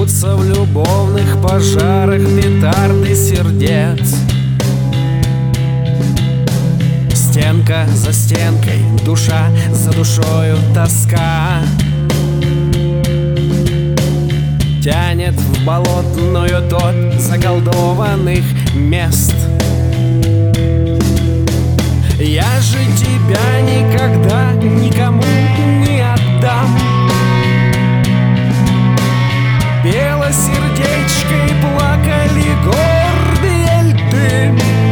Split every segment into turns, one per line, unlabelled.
бьются в любовных пожарах петарды сердец. Стенка за стенкой, душа за душою тоска тянет в болотную топь заколдованных мест. Я же тебя никогда никому не отдам. Пела сердечко и плакали гордые льды.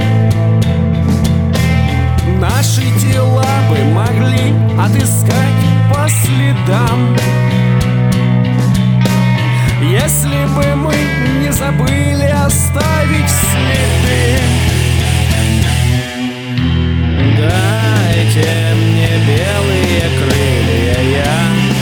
Наши тела бы могли отыскать по следам, если бы мы не забыли оставить следы. Дайте мне белые крылья, я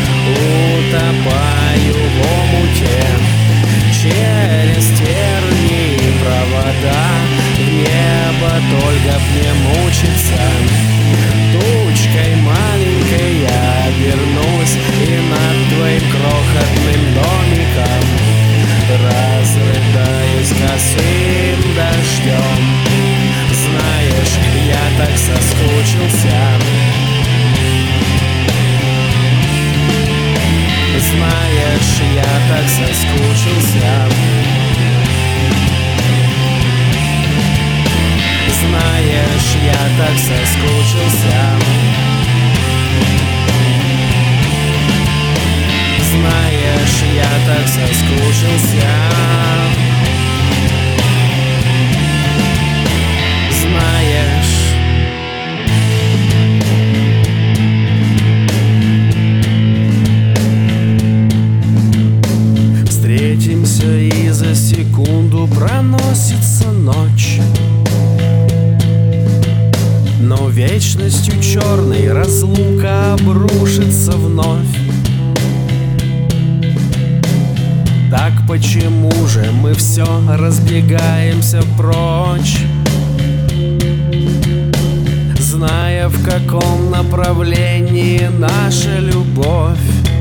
утопаю в омуте. Через тернии и провода в небо только б не мучиться. Тучкой маленькой я обернусь и над твоим крохотным домиком разрыдаюсь косым дождем. Знаешь, я так соскучился. Знаешь, я так соскучился. Знаешь, я так соскучился. Знаешь, я так соскучился. Знаешь. Встретимся, и за секунду проносится ночь, но вечностью черной разлука обрушится вновь. Так почему же мы все разбегаемся прочь, зная, в каком направлении наша любовь?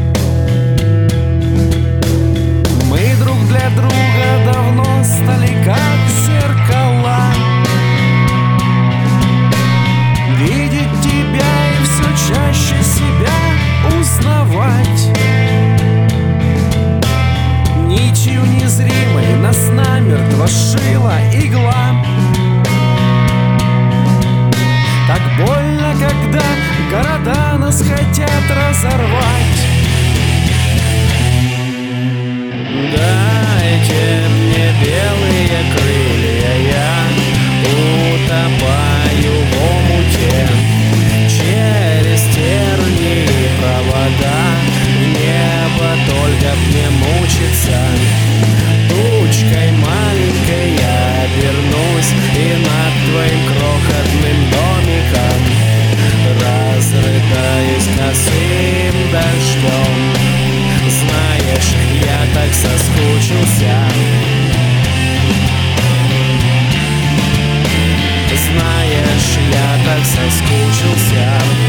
Мы друг для друга давно стали как зеркала. Видеть тебя и все чаще себя узнавать. Нитью незримой нас намертво сшила игла. Так больно, когда города нас хотят разорвать. Дайте мне белые крылья, я утопаю в омуте. Через тернии и провода в небо только б не мучиться. Тучкой маленькой я обернусь и над твоим крохотным домиком разрыдаюсь косым дождем. Знаешь, я так соскучился. Знаешь, я так соскучился.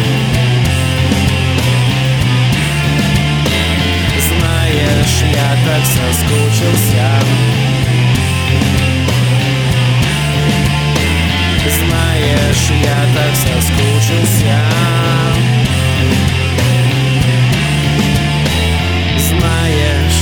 Знаешь, я так соскучился. Знаешь, я так соскучился. Знаешь.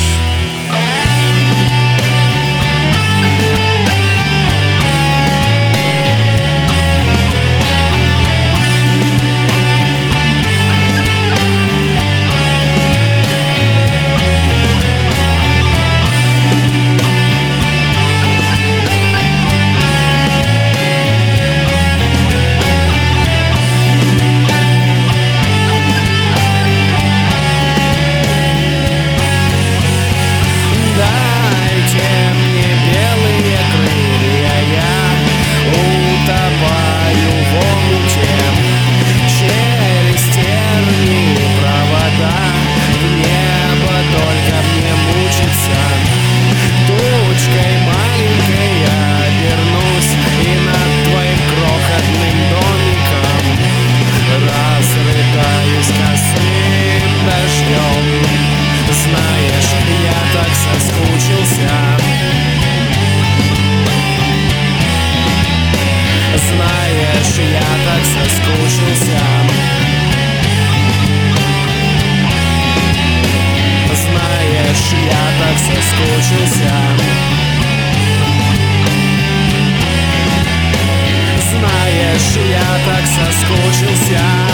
начался.